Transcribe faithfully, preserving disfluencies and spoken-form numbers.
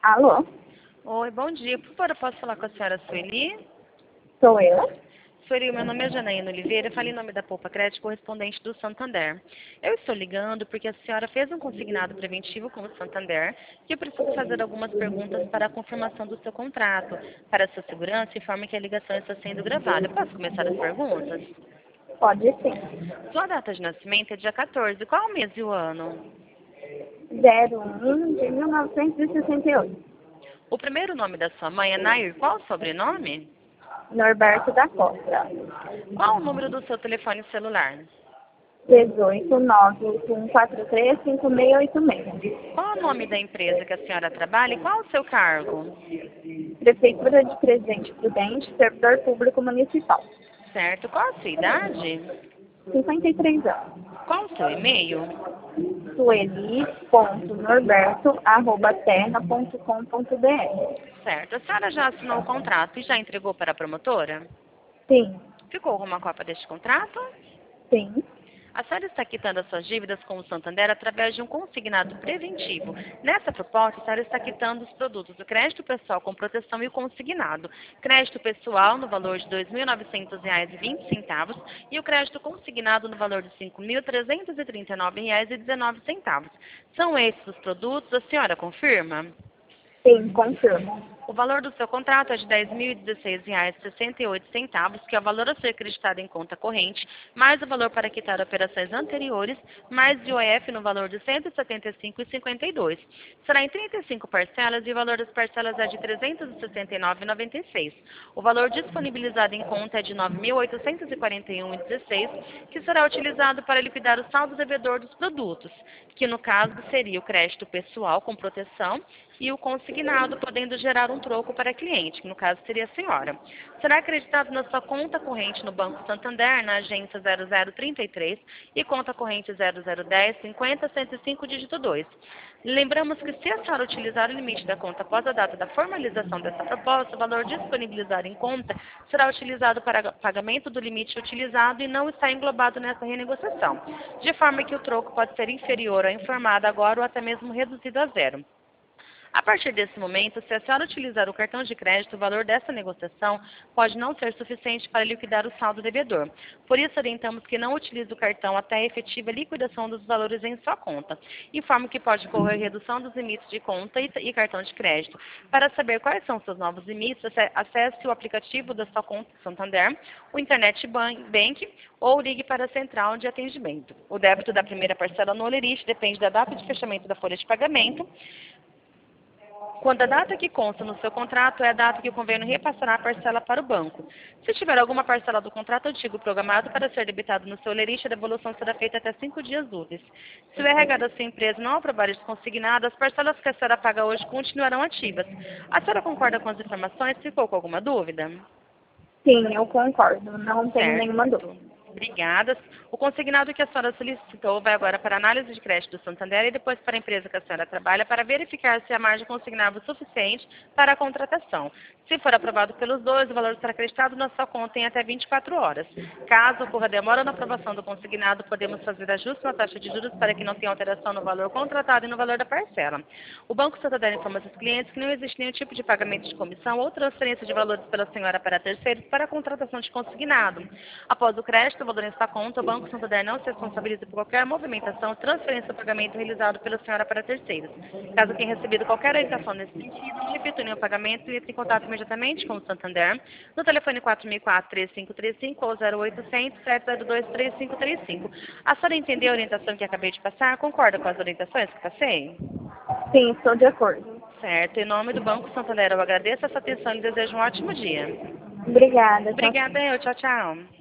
Alô? Oi, bom dia. Por favor, eu posso falar com a senhora Sueli? Sou eu? Sueli, meu nome é Janaína Oliveira, eu falei em nome da Poupa Crédito, correspondente do Santander. Eu estou ligando porque a senhora fez um consignado preventivo com o Santander e eu preciso fazer algumas perguntas para a confirmação do seu contrato. Para a sua segurança, informe que a ligação está sendo gravada. Eu posso começar as perguntas? Pode sim. Sua data de nascimento é dia quatorze. Qual o mês e o ano? zero um de mil novecentos e sessenta e oito. O primeiro nome da sua mãe é Nair. Qual o sobrenome? Norberto da Costa. Qual o número do seu telefone celular? dezoito nove oito um quatro três cinco seis oito seis. Qual o nome da empresa que a senhora trabalha e qual o seu cargo? Prefeitura de Presidente Prudente, servidor público municipal. Certo. Qual a sua idade? cinquenta e três anos. Qual o seu e-mail? sueli ponto norberto arroba terra ponto com ponto br. Certo. A senhora já assinou o contrato e já entregou para a promotora? Sim, Ficou alguma cópia deste contrato? sim. A senhora está quitando as suas dívidas com o Santander através de um consignado preventivo. Nessa proposta, a senhora está quitando os produtos do crédito pessoal com proteção e o consignado. Crédito pessoal no valor de dois mil e novecentos reais e vinte centavos e o crédito consignado no valor de cinco mil trezentos e trinta e nove reais e dezenove centavos. São esses os produtos, a senhora confirma? Sim, confirmo. O valor do seu contrato é de dez mil e dezesseis reais e sessenta e oito centavos, que é o valor a ser acreditado em conta corrente, mais o valor para quitar operações anteriores, mais de O F no valor de cento e setenta e cinco reais e cinquenta e dois centavos. Será em trinta e cinco parcelas e o valor das parcelas é de trezentos e sessenta e nove reais e noventa e seis centavos. O valor disponibilizado em conta é de nove mil oitocentos e quarenta e um reais e dezesseis centavos, que será utilizado para liquidar o saldo devedor dos produtos, que no caso seria o crédito pessoal com proteção e o consignado, podendo gerar um troco para a cliente, que no caso seria a senhora. Será acreditado na sua conta corrente no Banco Santander, na agência zero zero trinta e três e conta corrente zero zero dez cinquenta cento e cinco dígito dois. Lembramos que se a senhora utilizar o limite da conta após a data da formalização dessa proposta, o valor disponibilizado em conta será utilizado para pagamento do limite utilizado e não está englobado nessa renegociação, de forma que o troco pode ser inferior ao informado agora ou até mesmo reduzido a zero. A partir desse momento, se a senhora utilizar o cartão de crédito, o valor dessa negociação pode não ser suficiente para liquidar o saldo devedor. Por isso, orientamos que não utilize o cartão até a efetiva liquidação dos valores em sua conta. Informo que pode ocorrer redução dos limites de conta e, e cartão de crédito. Para saber quais são seus novos limites, acesse o aplicativo da sua conta Santander, o Internet Bank ou ligue para a central de atendimento. O débito da primeira parcela no Olerite depende da data de fechamento da folha de pagamento, quando a data que consta no seu contrato é a data que o convênio repassará a parcela para o banco. Se tiver alguma parcela do contrato antigo programado para ser debitado no seu lerite, a devolução será feita até cinco dias úteis. Se o R H da sua empresa não aprovar este consignado, as parcelas que a senhora paga hoje continuarão ativas. A senhora concorda com as informações? Ficou com alguma dúvida? Sim, eu concordo. Não tenho nenhuma dúvida. Certo. Obrigada. O consignado que a senhora solicitou vai agora para a análise de crédito do Santander e depois para a empresa que a senhora trabalha para verificar se a margem consignável é suficiente para a contratação. Se for aprovado pelos dois, o valor será acreditado na sua conta em até vinte e quatro horas. Caso ocorra demora na aprovação do consignado, podemos fazer ajuste na taxa de juros para que não tenha alteração no valor contratado e no valor da parcela. O Banco Santander informa aos seus clientes que não existe nenhum tipo de pagamento de comissão ou transferência de valores pela senhora para terceiros para a contratação de consignado. Após o crédito, o valor em sua conta, o Banco Santander não se responsabiliza por qualquer movimentação, transferência ou pagamento realizado pela senhora para terceiros. Caso tenha recebido qualquer orientação nesse sentido, não repita nenhum pagamento e entre em contato imediatamente com o Santander no telefone quatro mil e quatro, três cinco três cinco ou zero oitocentos, sete zero dois, três cinco três cinco. A senhora entendeu a orientação que acabei de passar? Concorda com as orientações que passei? Sim, estou de acordo. Certo. Em nome do Banco Santander, eu agradeço a sua atenção e desejo um ótimo dia. Obrigada. Tchau, tchau. Obrigada, eu. Tchau, tchau.